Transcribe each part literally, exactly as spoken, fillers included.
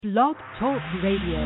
Blog Talk Radio.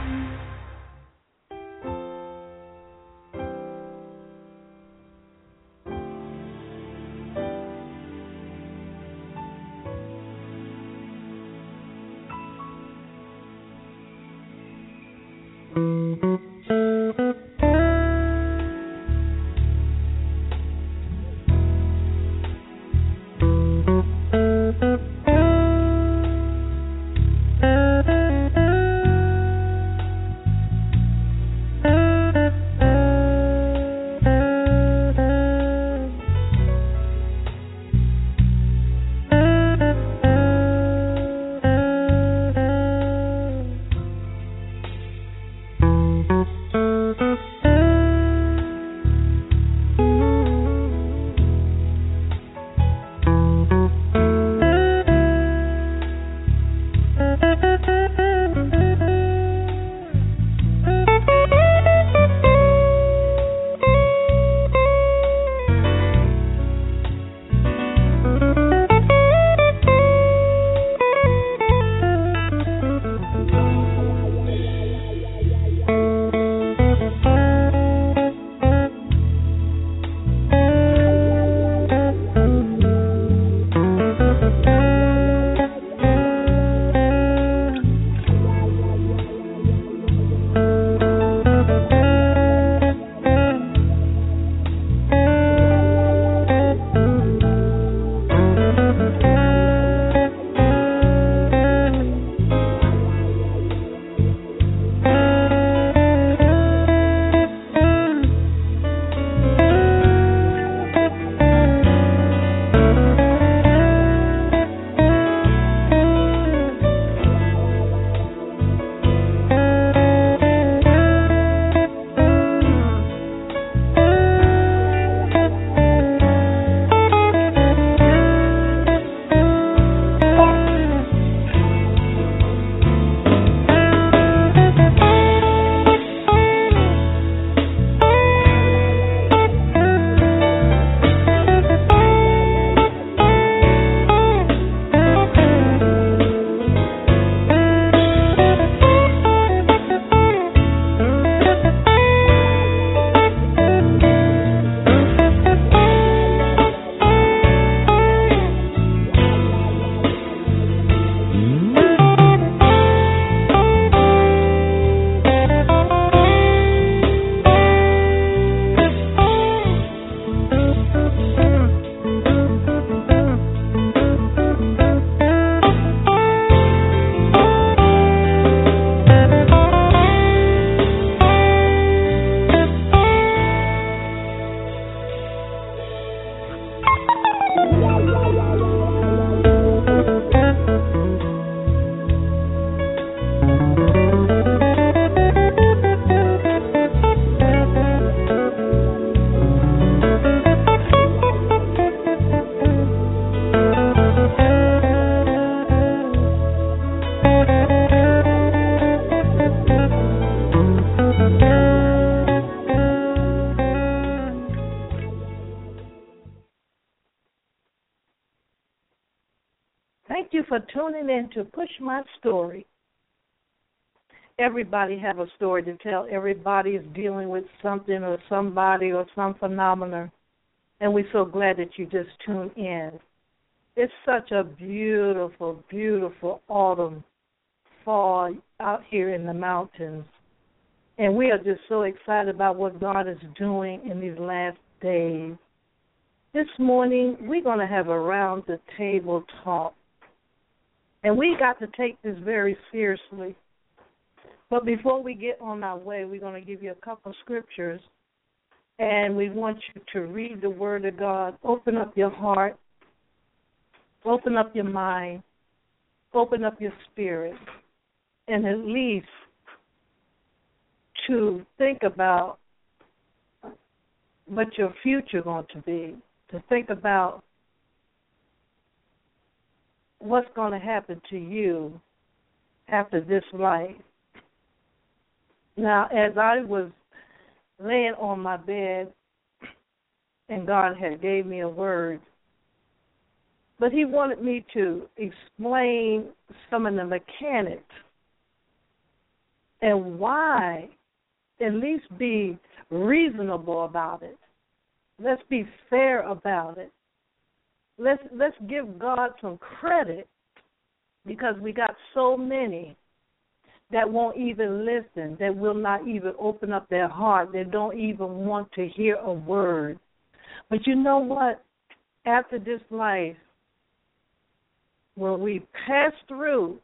Thank you for tuning in to Push My Story. Everybody have a story to tell. Everybody is dealing with something or somebody or some phenomenon, and we're so glad that you just tuned in. It's such a beautiful, beautiful autumn fall out here in the mountains, and we are just so excited about what God is doing in these last days. This morning, we're going to have a round-the-table talk. And we got to take this very seriously. But before we get on our way, we're going to give you a couple of scriptures. And we want you to read the Word of God. Open up your heart. Open up your mind. Open up your spirit. And at least to think about what your future is going to be. To think about what's going to happen to you after this life. Now, as I was laying on my bed and God had gave me a word. But he wanted me to explain some of the mechanics And why? At least be reasonable about it. Let's be fair about it. Let's let's give God some credit, because we got so many that won't even listen, that will not even open up their heart, that don't even want to hear a word. But you know what? After this life, when we pass through,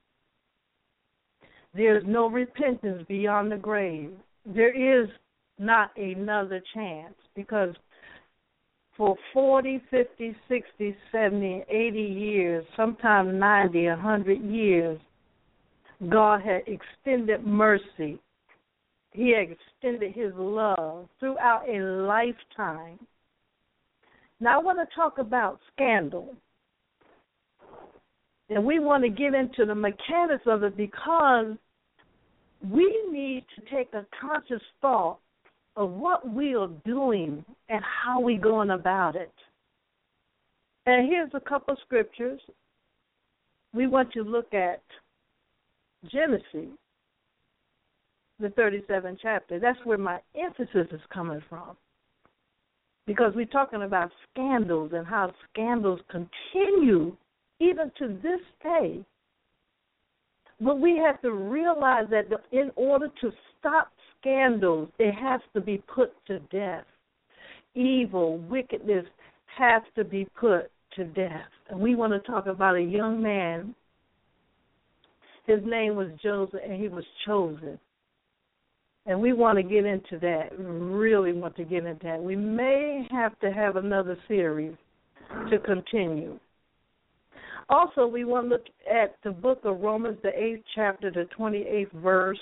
there's no repentance beyond the grave. There is not another chance, because for forty, fifty, sixty, seventy, eighty years, sometimes ninety, one hundred years, God had extended mercy. He extended his love throughout a lifetime. Now I want to talk about scandal. And we want to get into the mechanics of it, because we need to take a conscious thought of what we are doing and how we're going about it. And here's a couple of scriptures. We want to look at Genesis, the thirty-seventh chapter. That's where my emphasis is coming from, because we're talking about scandals and how scandals continue even to this day. But we have to realize that in order to stop scandals, it has to be put to death. Evil, wickedness has to be put to death. And we want to talk about a young man. His name was Joseph, and he was chosen. And we want to get into that. We really want to get into that. We may have to have another series to continue. Also, we want to look at the book of Romans, the eighth chapter, the twenty-eighth verse.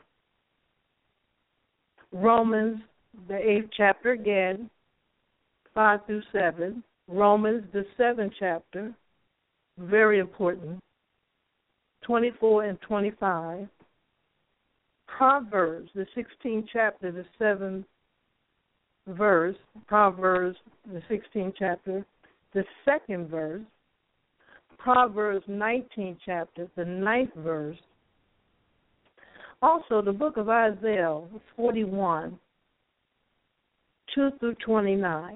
Romans, the eighth chapter again, five through seven. Romans, the seventh chapter, very important, twenty-four and twenty-five. Proverbs, the sixteenth chapter, the seventh verse. Proverbs, the sixteenth chapter, the second verse. Proverbs, nineteenth chapter, the ninth verse. Also, the book of Isaiah, forty-one, two through twenty-nine.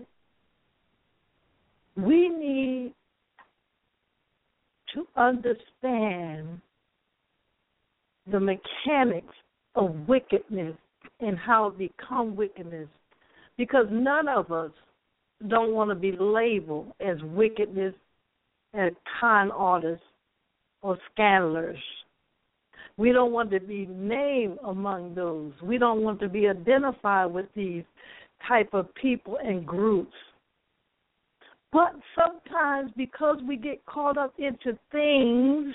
We need to understand the mechanics of wickedness and how it become wickedness, because none of us don't want to be labeled as wickedness, as con artists or scandalers. We don't want to be named among those. We don't want to be identified with these type of people and groups. But sometimes, because we get caught up into things,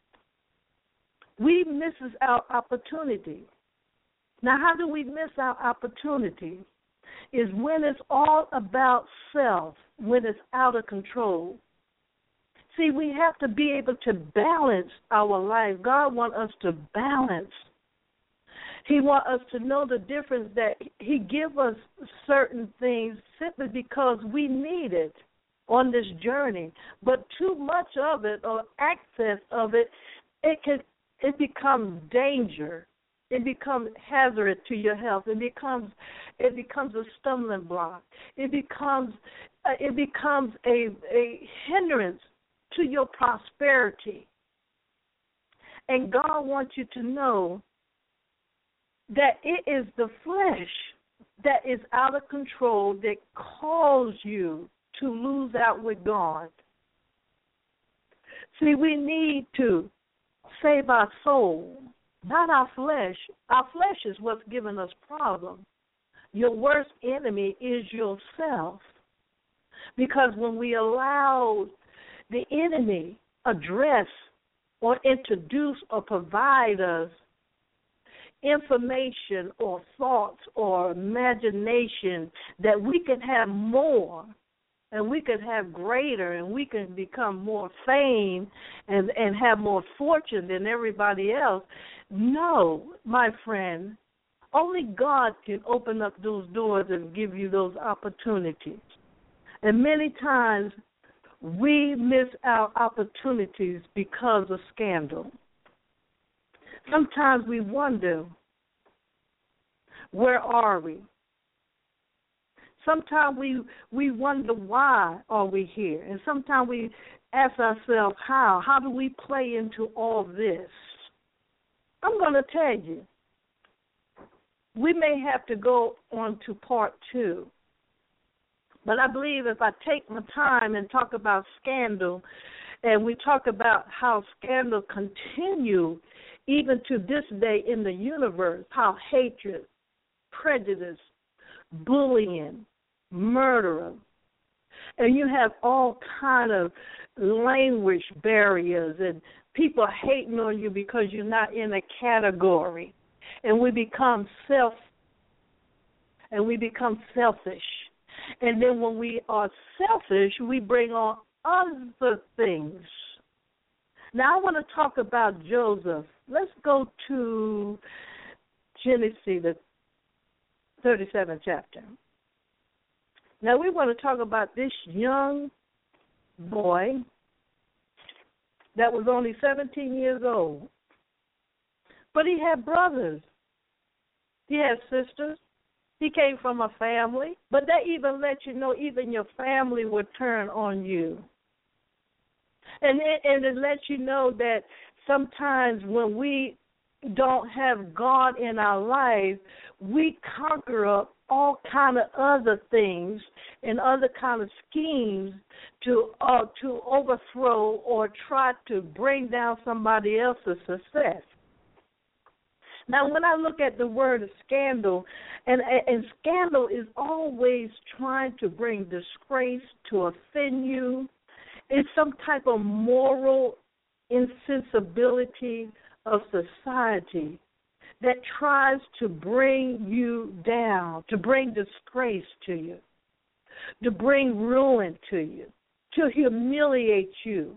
we miss our opportunity. Now, how do we miss our opportunity? Is when it's all about self, when it's out of control. See, we have to be able to balance our life. God wants us to balance. He wants us to know the difference, that he gives us certain things simply because we need it on this journey. But too much of it, or access of it, it can it becomes danger. It becomes hazardous to your health. It becomes it becomes a stumbling block. It becomes uh, it becomes a a hindrance to your prosperity. And God wants you to know that it is the flesh that is out of control that calls you to lose out with God. See, we need to save our soul, not our flesh. Our flesh is what's giving us problems. Your worst enemy is yourself. Because when we allow the enemy address or introduce or provide us information or thoughts or imagination that we can have more and we can have greater and we can become more fame and, and have more fortune than everybody else. No, my friend, only God can open up those doors and give you those opportunities. And many times we miss our opportunities because of scandal. Sometimes we wonder, where are we? Sometimes we we wonder why are we here, and sometimes we ask ourselves how. How do we play into all this? I'm going to tell you, we may have to go on to part two, but I believe if I take my time and talk about scandal, and we talk about how scandal continue even to this day in the universe, how hatred, prejudice, bullying, murder, and you have all kind of language barriers and people hating on you because you're not in a category, and we become self and we become selfish, and then when we are selfish, we bring on other things. Now I want to talk about Joseph. Let's go to Genesis, the thirty-seventh chapter. Now we want to talk about this young boy that was only seventeen years old. But he had brothers. He had sisters. He came from a family. But they even let you know even your family would turn on you. And it, and it lets you know that sometimes when we don't have God in our life, we conquer up all kind of other things and other kind of schemes to uh, to overthrow or try to bring down somebody else's success. Now, when I look at the word scandal, and, and scandal is always trying to bring disgrace, to offend you. It's some type of moral insensibility of society that tries to bring you down, to bring disgrace to you, to bring ruin to you, to humiliate you,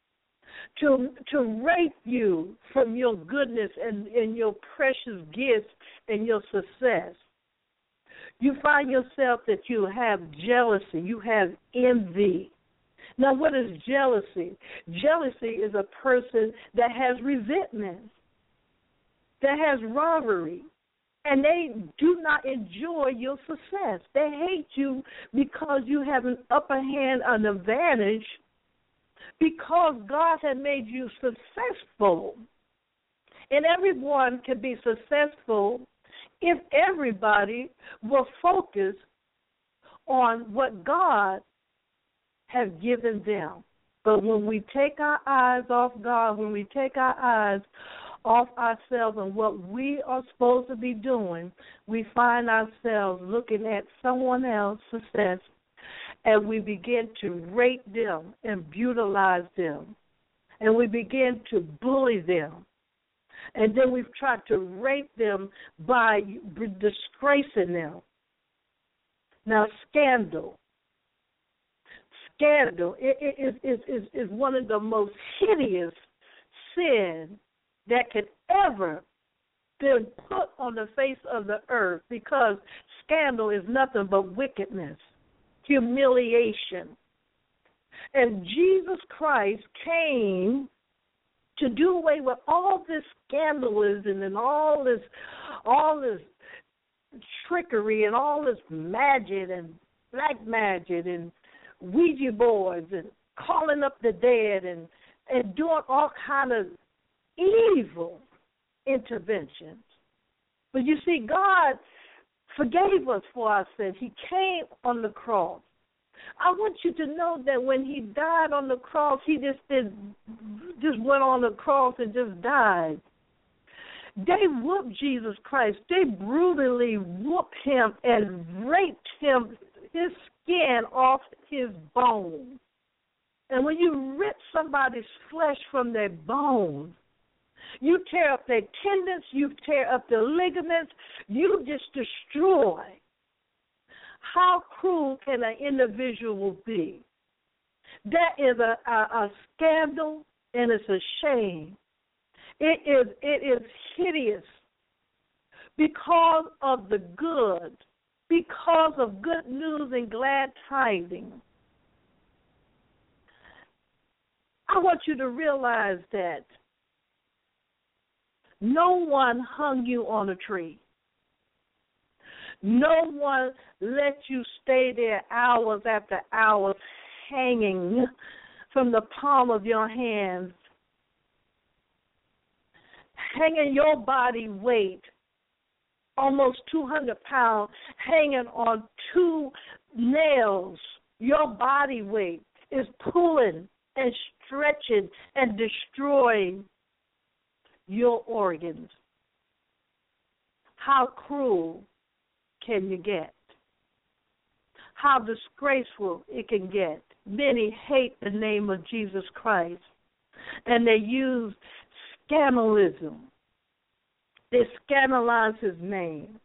to to rape you from your goodness and, and your precious gifts and your success. You find yourself that you have jealousy, you have envy. Now, what is jealousy? Jealousy is a person that has resentment, that has rivalry, and they do not enjoy your success. They hate you because you have an upper hand, an advantage, because God has made you successful. And everyone can be successful if everybody will focus on what God has given them. But when we take our eyes off God, when we take our eyes off ourselves and what we are supposed to be doing, we find ourselves looking at someone else's success, and we begin to rate them and brutalize them, and we begin to bully them, and then we've tried to rape them by disgracing them. Now, scandal. Scandal is, is, is, is one of the most hideous sins that could ever been put on the face of the earth, because scandal is nothing but wickedness, humiliation. And Jesus Christ came to do away with all this scandalism and all this all this trickery and all this magic and black magic and Ouija boards and calling up the dead and, and doing all kind of evil interventions. But you see, God forgave us for our sins. He came on the cross. I want you to know that when he died on the cross, he just did, just went on the cross and just died. They whooped Jesus Christ. They brutally whooped him and raped him, his skin off his bones. And when you rip somebody's flesh from their bones, you tear up their tendons, you tear up their ligaments, you just destroy. How cruel can an individual be? That is a, a, a scandal, and it's a shame. It is, it is hideous because of the good, because of good news and glad tidings. I want you to realize that No one hung you on a tree. No one let you stay there hours after hours hanging from the palm of your hands, hanging your body weight, almost two hundred pounds, hanging on two nails. Your body weight is pulling and stretching and destroying your organs. How cruel can you get? How disgraceful it can get. Many hate the name of Jesus Christ, and they use scandalism. They scandalize his name.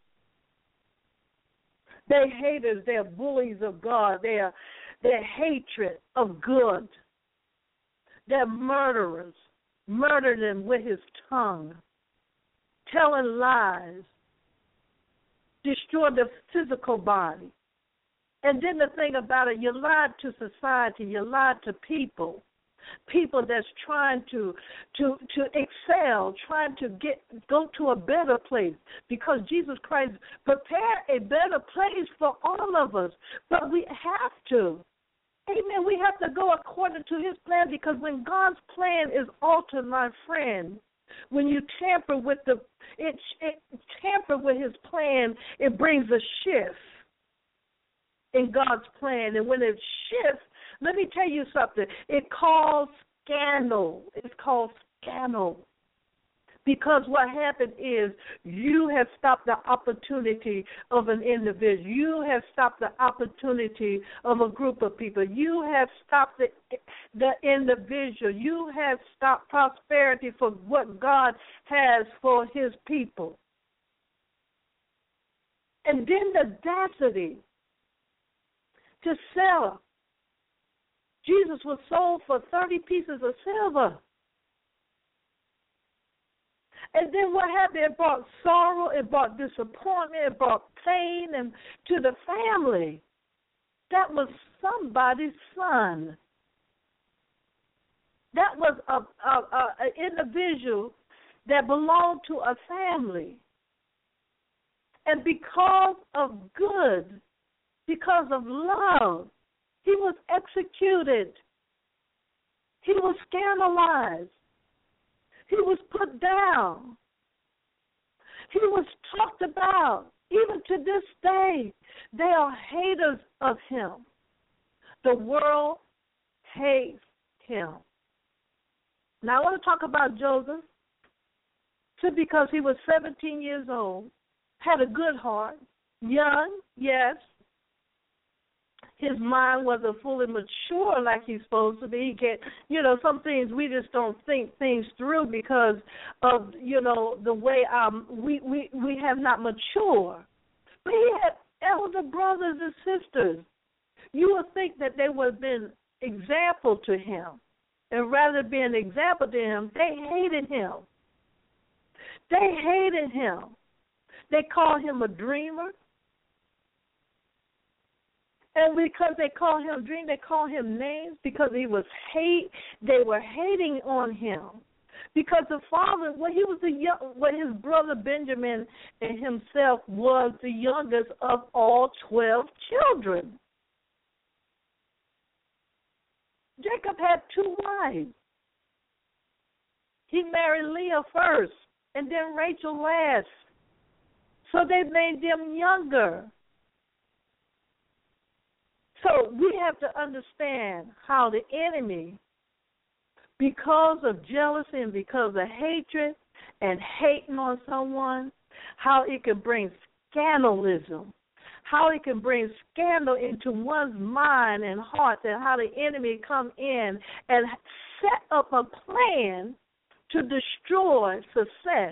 They're haters. They're bullies of God. They're, they're hatred of good. They're murderers. Murder them with his tongue, telling lies, destroy the physical body. And then the thing about it, you lied to society, you lied to people, people that's trying to to to excel, trying to get go to a better place, because Jesus Christ prepared a better place for all of us. But we have to. Amen. We have to go according to his plan, because when God's plan is altered, my friend, when you tamper with the it, it tamper with his plan, it brings a shift in God's plan. And when it shifts, let me tell you something. It calls scandal. It's called scandal. Because what happened is you have stopped the opportunity of an individual. You have stopped the opportunity of a group of people. You have stopped the, the individual. You have stopped prosperity for what God has for his people. And then the audacity to sell. Jesus was sold for thirty pieces of silver. And then what happened? It brought sorrow, it brought disappointment, it brought pain and to the family. That was somebody's son. That was a, a, a, an individual that belonged to a family. And because of good, because of love, he was executed. He was scandalized. He was put down. He was talked about. Even to this day, they are haters of him. The world hates him. Now, I want to talk about Joseph, simply because he was seventeen years old, had a good heart, young, yes. His mind wasn't fully mature like he's supposed to be. He can't, you know, some things we just don't think things through because of, you know, the way um we, we, we have not matured. But he had elder brothers and sisters. You would think that they would have been example to him. And rather than being an example to him, they hated him. They hated him. They called him a dreamer. And because they call him dream, they call him names because he was hate. They were hating on him because the father, when he was the young, when his brother Benjamin and himself was the youngest of all twelve children. Jacob had two wives. He married Leah first, and then Rachel last. So they made them younger. So we have to understand how the enemy, because of jealousy and because of hatred and hating on someone, how it can bring scandalism, how it can bring scandal into one's mind and heart, and how the enemy come in and set up a plan to destroy success.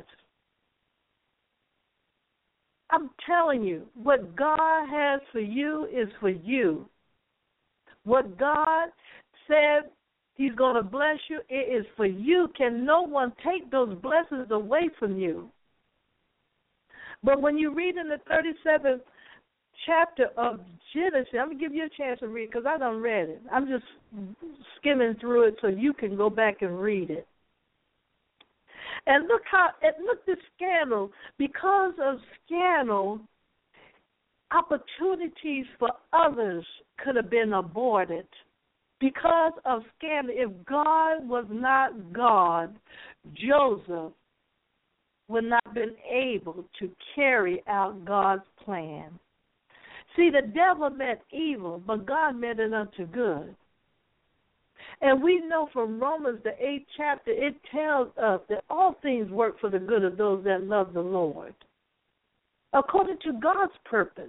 I'm telling you, what God has for you is for you. What God said he's going to bless you, it is for you. Can no one take those blessings away from you? But when you read in the thirty-seventh chapter of Genesis, I'm going to give you a chance to read because I done read it. I'm just skimming through it so you can go back and read it. And look how, and look the scandal. Because of scandal, opportunities for others could have been aborted. Because of scandal, if God was not God, Joseph would not have been able to carry out God's plan. See, the devil meant evil, but God meant it unto good. And we know from Romans, the eighth chapter, it tells us that all things work for the good of those that love the Lord, according to God's purpose.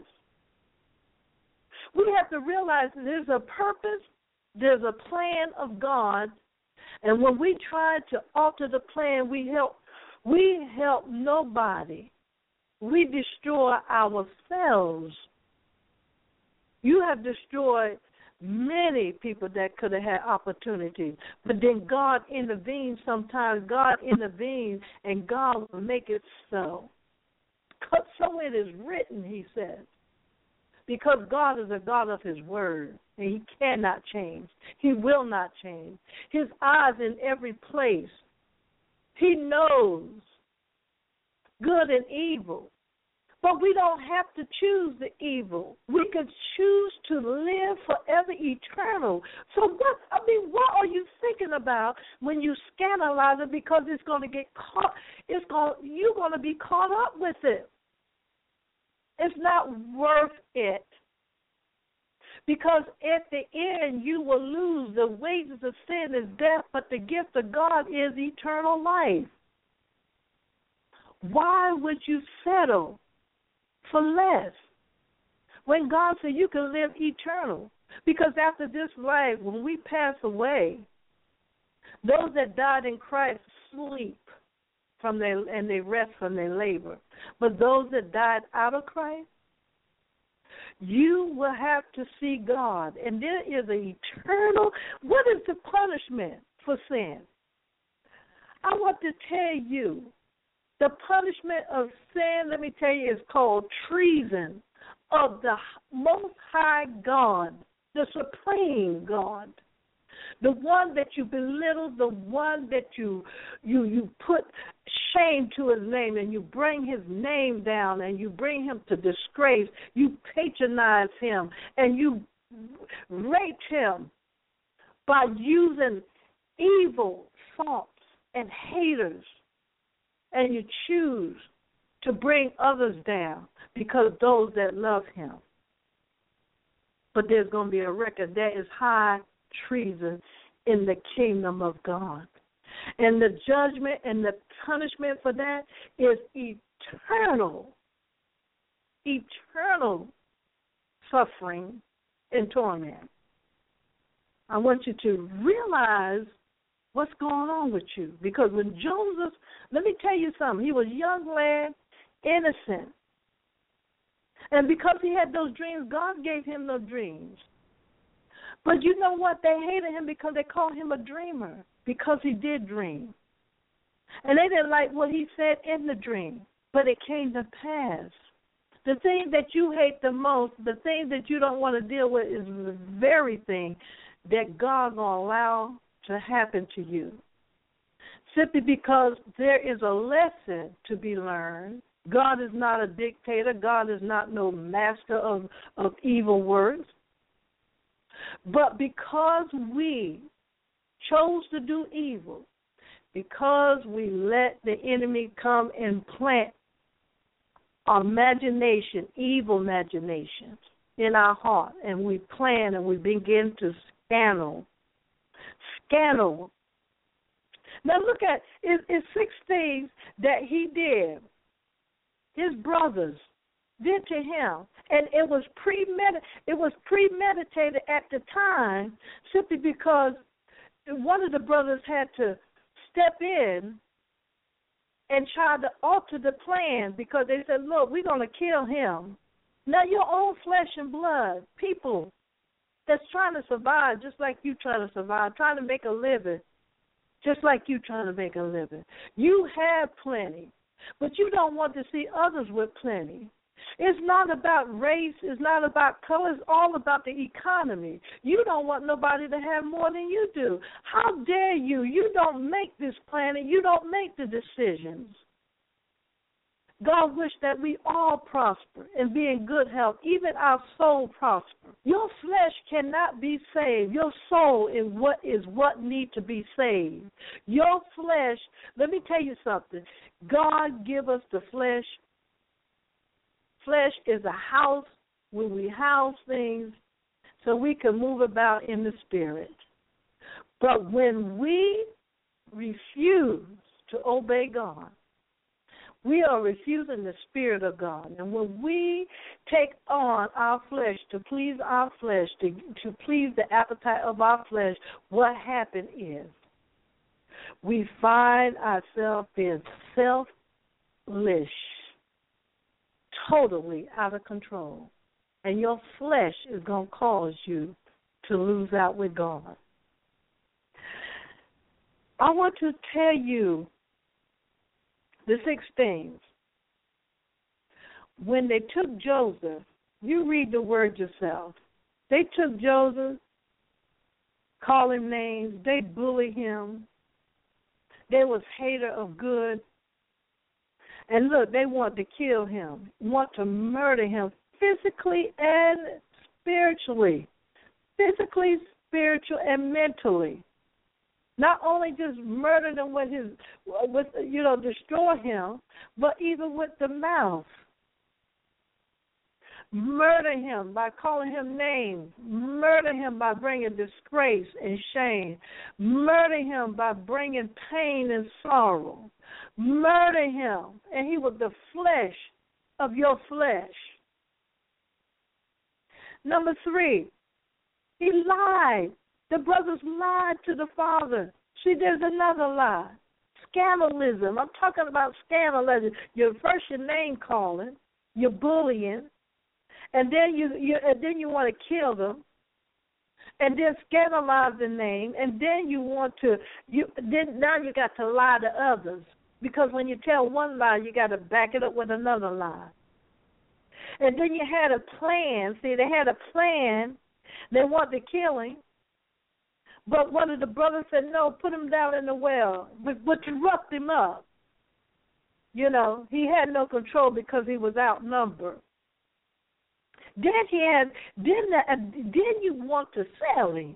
We have to realize that there's a purpose, there's a plan of God, and when we try to alter the plan, we help, we help nobody. We destroy ourselves. You have destroyed many people that could have had opportunities, but then God intervenes. Sometimes God intervenes, and God will make it so. So it is written, he says, because God is a God of his word, and he cannot change. He will not change. His eyes in every place. He knows good and evil. But we don't have to choose the evil. We can choose to live forever eternal. So what, I mean, what are you thinking about when you scandalize it, because it's going to get caught, it's going, you're going to be caught up with it. It's not worth it. Because at the end, you will lose. The wages of sin is death, but the gift of God is eternal life. Why would you settle for less when God said you can live eternal? Because after this life, when we pass away, those that died in Christ sleep from their, and they rest from their labor. But those that died out of Christ, you will have to see God. And there is an eternal, what is the punishment for sin? I want to tell you, the punishment of sin, let me tell you, is called treason of the Most High God, the Supreme God, the one that you belittle, the one that you you you put shame to his name, and you bring his name down, and you bring him to disgrace. You patronize him, and you rate him by using evil thoughts and haters. And you choose to bring others down because those that love him. But there's going to be a record. There is high treason in the kingdom of God. And the judgment and the punishment for that is eternal, eternal suffering and torment. I want you to realize what's going on with you. Because when Joseph, let me tell you something, he was a young lad, innocent. And because he had those dreams, God gave him those dreams. But you know what? They hated him because they called him a dreamer, because he did dream. And they didn't like what he said in the dream, but it came to pass. The thing that you hate the most, the thing that you don't want to deal with, is the very thing that God will allow to happen to you, simply because there is a lesson to be learned. God is not a dictator. God is not no master of, of evil works. But because we chose to do evil, because we let the enemy come and plant imagination, evil imaginations in our heart, and we plan and we begin to scandal, Scandal. Now look at it, it's six things that he did. His brothers did to him, and it was premeditated. It was premeditated at the time, simply because one of the brothers had to step in and try to alter the plan, because they said, "Look, we're going to kill him." Now your own flesh and blood, people that's trying to survive just like you trying to survive, trying to make a living just like you trying to make a living. You have plenty, but you don't want to see others with plenty. It's not about race. It's not about color. It's all about the economy. You don't want nobody to have more than you do. How dare you? You don't make this plan and you don't make the decisions. God wished that we all prosper and be in good health, even our soul prosper. Your flesh cannot be saved. Your soul is what is what need to be saved. Your flesh, let me tell you something. God give us the flesh. Flesh is a house where we house things so we can move about in the spirit. But when we refuse to obey God, we are refusing the Spirit of God. And when we take on our flesh to please our flesh, to, to please the appetite of our flesh, what happens is we find ourselves being selfish, totally out of control. And your flesh is going to cause you to lose out with God. I want to tell you the six things. When they took Joseph, you read the word yourself. They took Joseph, call him names, they bullied him. They was hater of good. And look, they want to kill him, want to murder him physically and spiritually. Physically, spiritual, and mentally. Not only just murder them with his, with you know, destroy him, but even with the mouth. Murder him by calling him names. Murder him by bringing disgrace and shame. Murder him by bringing pain and sorrow. Murder him, and he was the flesh of your flesh. Number three, he lied. The brothers lied to the father. See, there's another lie. Scandalism. I'm talking about scandalism. You're first your name calling, you're bullying, and then you, you and then you want to kill them, and then scandalize the name, and then you want to you then now you got to lie to others, because when you tell one lie, you got to back it up with another lie. And then you had a plan. See, they had a plan. They wanted to kill him. But one of the brothers said, no, put him down in the well. But, but you roughed him up. You know, he had no control because he was outnumbered. Then he had, then, the, then you want to sell him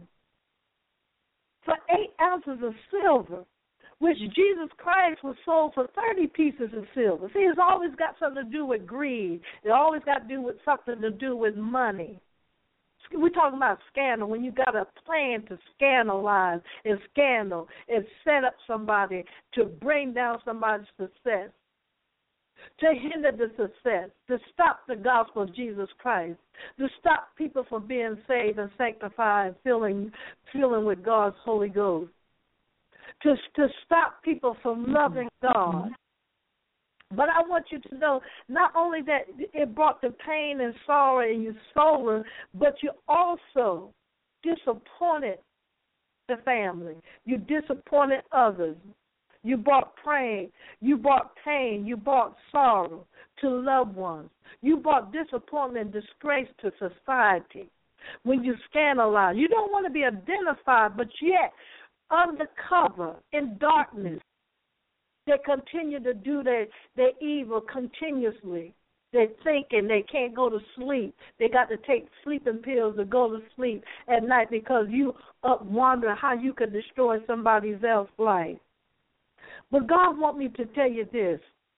for eight ounces of silver, which Jesus Christ was sold for thirty pieces of silver. See, it's always got something to do with greed. It always got to do with something to do with money. We're talking about scandal, when you got a plan to scandalize and scandal and set up somebody to bring down somebody's success, to hinder the success, to stop the gospel of Jesus Christ, to stop people from being saved and sanctified and filling, filling with God's Holy Ghost, to, to stop people from loving God. But I want you to know, not only that it brought the pain and sorrow in your soul, but you also disappointed the family. You disappointed others. You brought pain. You brought pain. You brought sorrow to loved ones. You brought disappointment and disgrace to society. When you scandalize, you don't want to be identified, but yet undercover in darkness, they continue to do their, their evil continuously. They're thinking they can't go to sleep. They got to take sleeping pills to go to sleep at night because you up wondering how you could destroy somebody else's life. But God wants me to tell you this.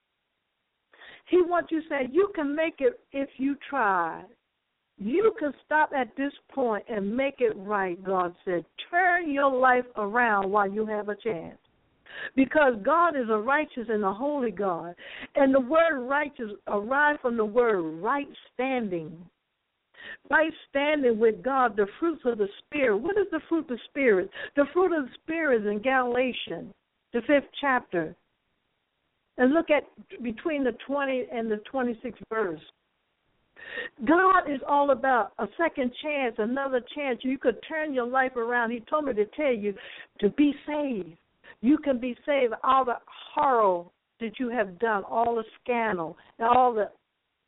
He wants you to say, you can make it if you try. You can stop at this point and make it right, God said. Turn your life around while you have a chance. Because God is a righteous and a holy God. And the word righteous arrived from the word right standing. Right standing with God, the fruits of the Spirit. What is the fruit of the Spirit? The fruit of the Spirit is in Galatians, the fifth chapter. And look at between the twentieth and the twenty-sixth verse. God is all about a second chance, another chance. You could turn your life around. He told me to tell you to be saved. You can be saved. All the horror that you have done, all the scandal, and all the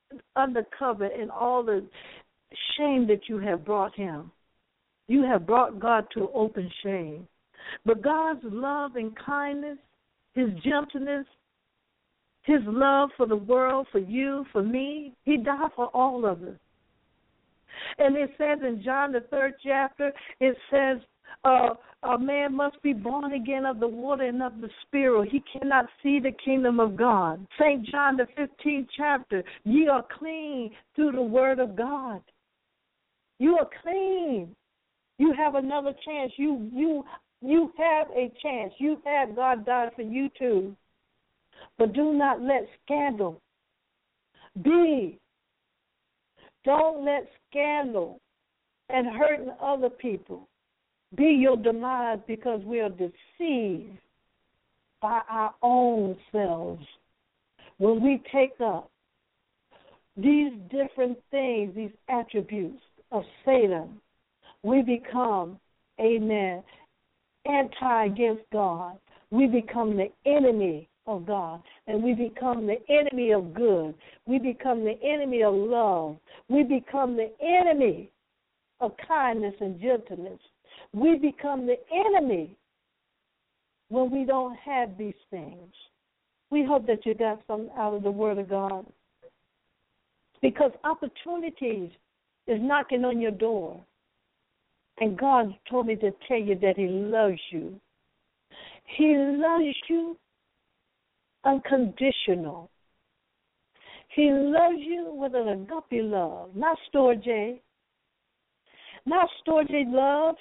undercover in all the shame that you have brought him. You have brought God to open shame. But God's love and kindness, his gentleness, his love for the world, for you, for me, he died for all of us. And it says in John, the third chapter, it says, uh, a man must be born again of the water and of the Spirit. He cannot see the kingdom of God. Saint John, the fifteenth chapter, ye are clean through the word of God. You are clean. You have another chance. You you you have a chance. You have God died for you too. But do not let scandal be. Don't let scandal and hurting other people be your demise, because we are deceived by our own selves. When we take up these different things, these attributes of Satan, we become, amen, anti against God. We become the enemy of God, and we become the enemy of good. We become the enemy of love. We become the enemy of kindness and gentleness. We become the enemy when we don't have these things. We hope that you got something out of the Word of God, because opportunities is knocking on your door. And God told me to tell you that he loves you. He loves you unconditional. He loves you with an agape love, not storge, not storge love,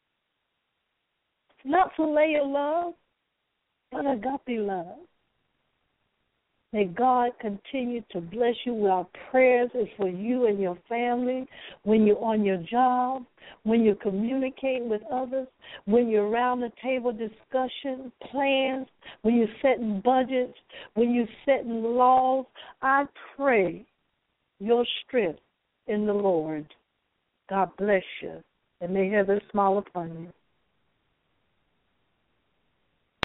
not filet love, but agape love. May God continue to bless you. Our prayers is for you and your family, when you're on your job, when you're communicating with others, when you're around the table discussion, plans, when you're setting budgets, when you're setting laws. I pray your strength in the Lord. God bless you, and may heaven smile upon you.